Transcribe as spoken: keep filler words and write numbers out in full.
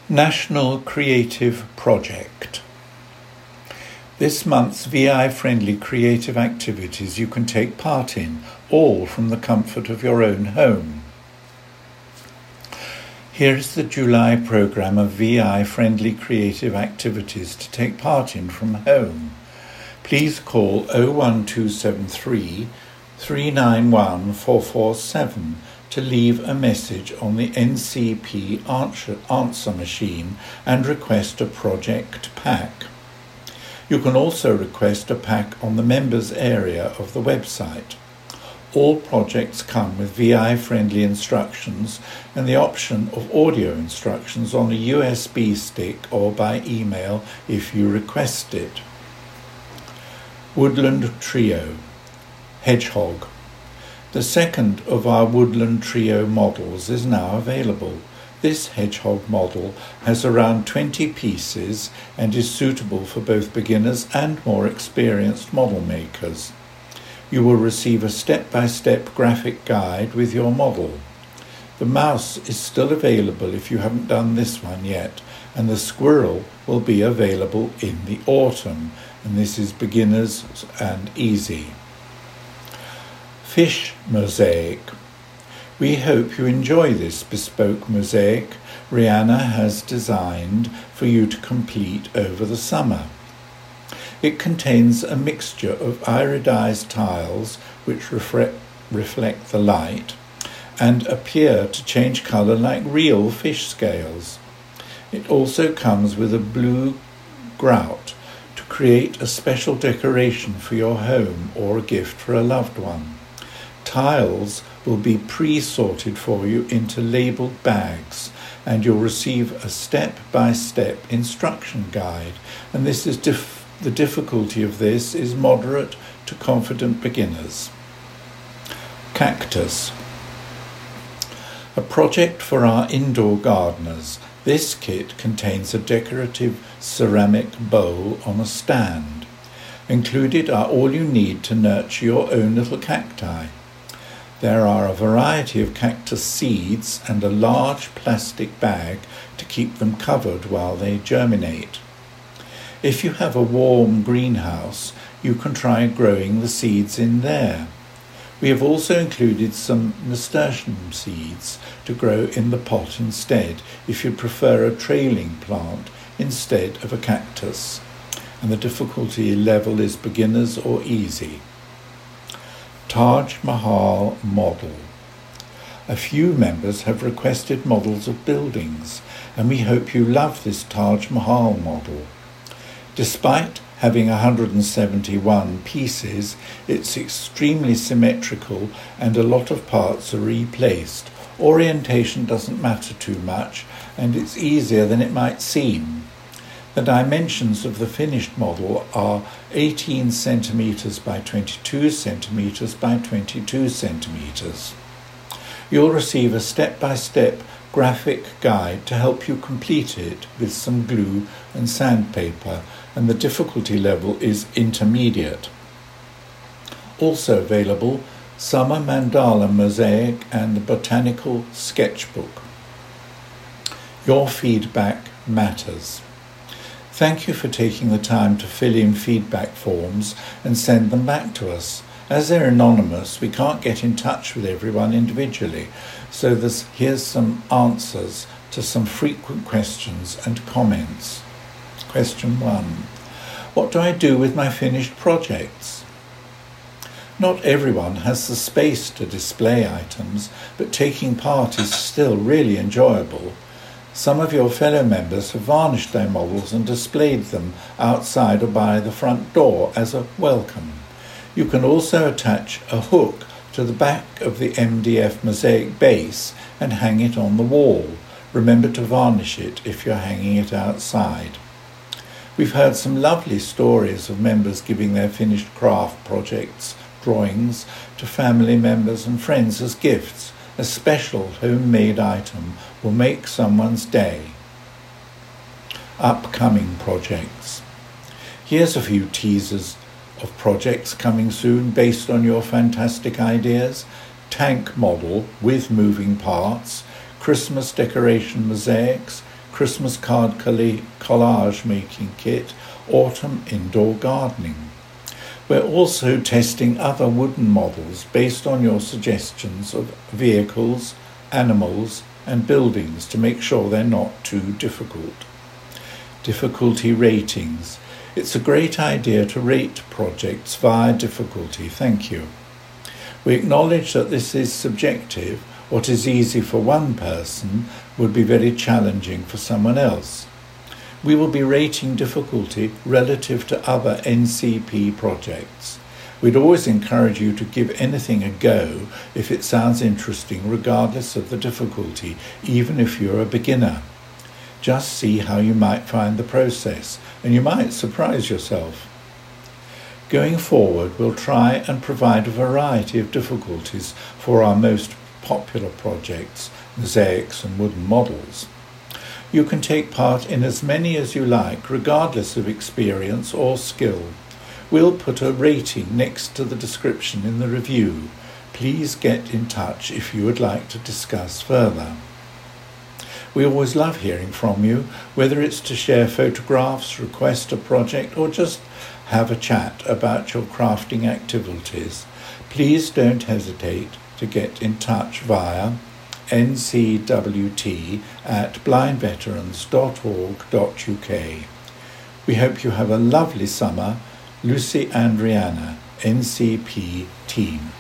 National Creative Project. This month's V I-friendly creative activities you can take part in, all from the comfort of your own home. Here is the July programme of V I-friendly creative activities to take part in from home. Please call oh one two seven three, three nine one, four four seven to leave a message on the N C P answer, answer machine and request a project pack. You can also request a pack on the members area of the website. All projects come with V I-friendly instructions and the option of audio instructions on a U S B stick or by email if you request it. Woodland Trio, Hedgehog. The second of our Woodland Trio models is now available. This hedgehog model has around twenty pieces and is suitable for both beginners and more experienced model makers. You will receive a step-by-step graphic guide with your model. The mouse is still available if you haven't done this one yet, and the squirrel will be available in the autumn, and this is beginners and easy. Fish Mosaic. We hope you enjoy this bespoke mosaic Rihanna has designed for you to complete over the summer. It contains a mixture of iridized tiles which reflect, reflect the light and appear to change colour like real fish scales. It also comes with a blue grout to create a special decoration for your home or a gift for a loved one. Tiles will be pre-sorted for you into labelled bags, and you'll receive a step-by-step instruction guide, and this is dif- the difficulty of this is moderate to confident beginners. Cactus. A project for our indoor gardeners. This kit contains a decorative ceramic bowl on a stand. Included are all you need to nurture your own little cacti. There are a variety of cactus seeds and a large plastic bag to keep them covered while they germinate. If you have a warm greenhouse, you can try growing the seeds in there. We have also included some nasturtium seeds to grow in the pot instead, if you prefer a trailing plant instead of a cactus. And the difficulty level is beginners or easy. Taj Mahal model. A few members have requested models of buildings, and we hope you love this Taj Mahal model. Despite having one hundred seventy-one pieces, it's extremely symmetrical and a lot of parts are replaced. Orientation doesn't matter too much, and it's easier than it might seem. The dimensions of the finished model are eighteen centimetres by twenty-two centimetres by twenty-two centimetres. You'll receive a step-by-step graphic guide to help you complete it with some glue and sandpaper, and the difficulty level is intermediate. Also available, Summer Mandala Mosaic and the Botanical Sketchbook. Your feedback matters. Thank you for taking the time to fill in feedback forms and send them back to us. As they're anonymous, we can't get in touch with everyone individually, so this, here's some answers to some frequent questions and comments. Question one. What do I do with my finished projects? Not everyone has the space to display items, but taking part is still really enjoyable. Some of your fellow members have varnished their models and displayed them outside or by the front door as a welcome. You can also attach a hook to the back of the M D F mosaic base and hang it on the wall. Remember to varnish it if you're hanging it outside. We've heard some lovely stories of members giving their finished craft projects, drawings, to family members and friends as gifts. A special homemade item will make someone's day. Upcoming projects. Here's a few teasers of projects coming soon based on your fantastic ideas. Tank model with moving parts, Christmas decoration mosaics, Christmas card collage making kit, autumn indoor gardening. We're also testing other wooden models based on your suggestions of vehicles, animals and buildings to make sure they're not too difficult. Difficulty ratings. It's a great idea to rate projects via difficulty, thank you. We acknowledge that this is subjective. What is easy for one person would be very challenging for someone else. We will be rating difficulty relative to other N C P projects. We'd always encourage you to give anything a go if it sounds interesting, regardless of the difficulty, even if you're a beginner. Just see how you might find the process, and you might surprise yourself. Going forward, we'll try and provide a variety of difficulties for our most popular projects, mosaics and wooden models. You can take part in as many as you like, regardless of experience or skill. We'll put a rating next to the description in the review. Please get in touch if you would like to discuss further. We always love hearing from you, whether it's to share photographs, request a project, or just have a chat about your crafting activities. Please don't hesitate to get in touch via N C W T at blind veterans dot org dot U K. We hope you have a lovely summer. Lucy and Rihanna, N C P Team.